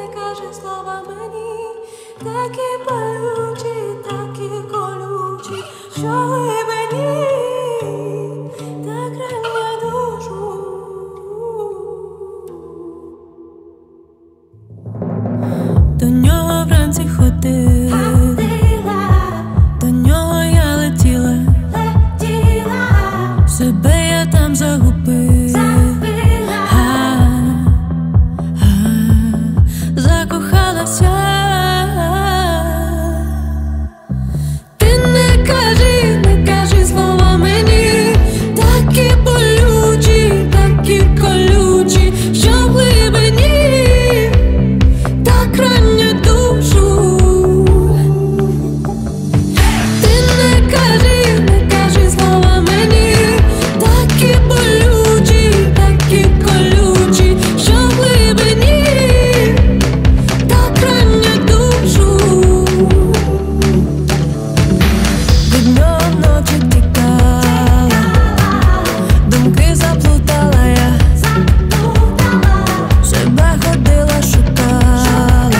кажи слова мені, такі болючі, такі колючі, що глибині так рання душу. До нього вранці ходила, до нього я летіла, себе я там загубила, закохалася. Ти не кажи слова мені, такі болючі, такі колючі, що в глибині так рання душу. Ти не кажи слова мені, такі болючі, такі колючі, що в глибині так рання душу. Від нього вночі тікала, думки заплутала я, себе ходила, шукала,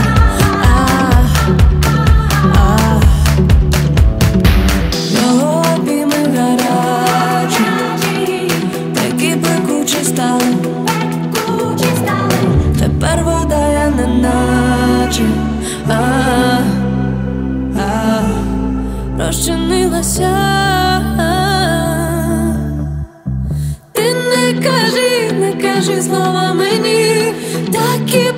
його обійми гарячі, такі пекучі стали, тепер вода я неначе розчинилася. Ти не кажи слова мені, такі